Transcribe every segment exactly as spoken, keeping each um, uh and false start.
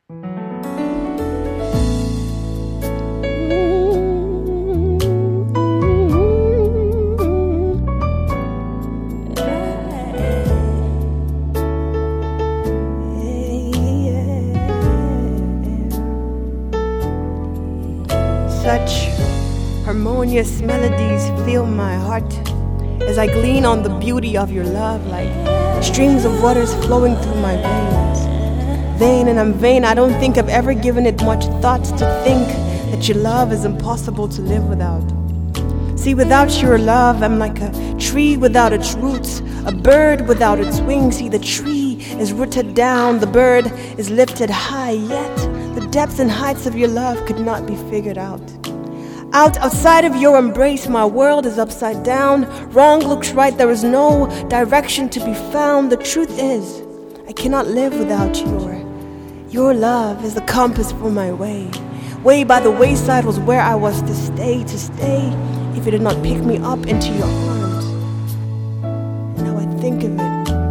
Such harmonious melodies fill my heart as I glean on the beauty of your love, like streams of waters flowing through my veins. Vain and I'm vain, I don't think I've ever given it much thought to think that your love is impossible to live without. See, without your love, I'm like a tree without its roots, a bird without its wings. See, the tree is rooted down, the bird is lifted high, yet the depths and heights of your love could not be figured out. Out outside of your embrace, my world is upside down. Wrong looks right, there is no direction to be found. The truth is, I cannot live without your. Your love is the compass for my way. Way by the wayside was where I was to stay, to stay if you did not pick me up into your arms. And now I think of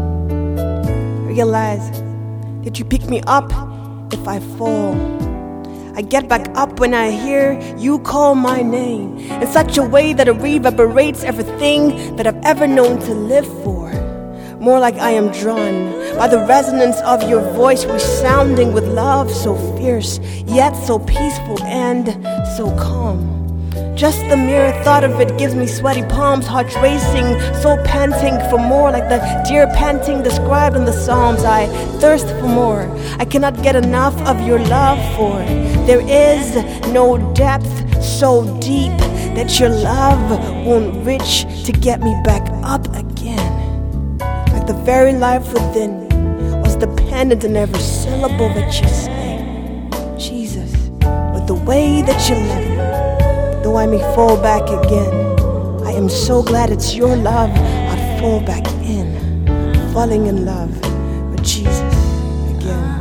it, realize that you pick me up if I fall. I get back up when I hear you call my name in such a way that it reverberates everything that I've ever known to live for. More like I am drawn by the resonance of your voice, resounding with love so fierce, yet so peaceful and so calm. Just the mere thought of it gives me sweaty palms, hearts racing, so panting for more, like the deer panting described in the Psalms. I thirst for more. I cannot get enough of your love, for there is no depth so deep that your love won't reach to get me back up again. Like the very life within me was dependent on every syllable that you say. Jesus, with the way that you love me, though I may fall back again, I am so glad it's your love I'd fall back in, falling in love with Jesus again.